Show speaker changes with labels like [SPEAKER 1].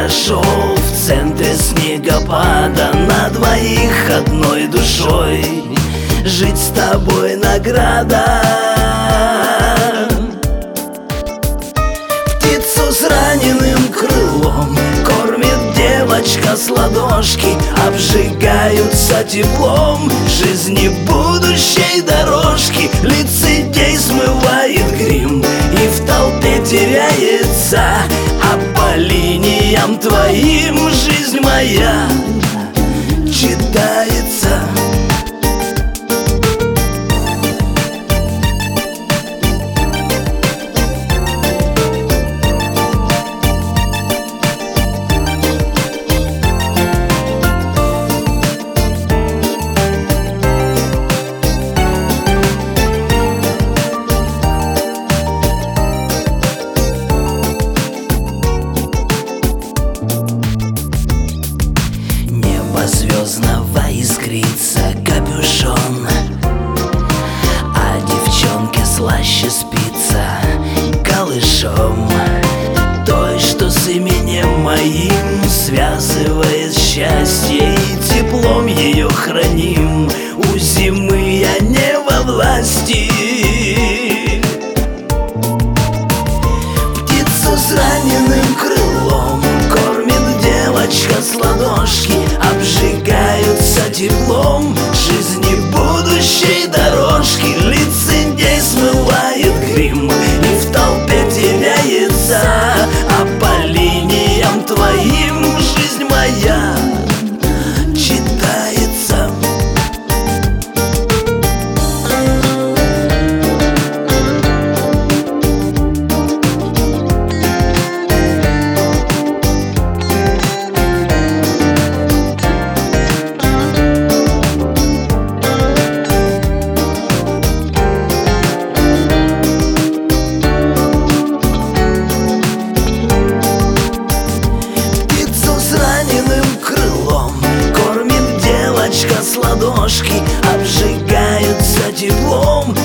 [SPEAKER 1] хорошо в центре снегопада, на двоих одной душой. Жить с тобой награда. Птицу с раненым крылом кормит девочка с ладошки, обжигаются теплом жизни будущей дорожки. Лицедей смывает грим и в толпе теряется, а по линиям твоим жизнь моя читается. Звездного искрится капюшон, а девчонке слаще спится голышом. Той, что с именем моим связывает счастье, и теплом ее храним. У зимы я не во власти. Птицу с раненым крылом кормит девочка с ладошки, обжигаются теплом жизни будущей дорожки. Лицедей смывает грим и в толпе теряется, а по линиям твоим жизнь моя читается. С ладошки обжигаются теплом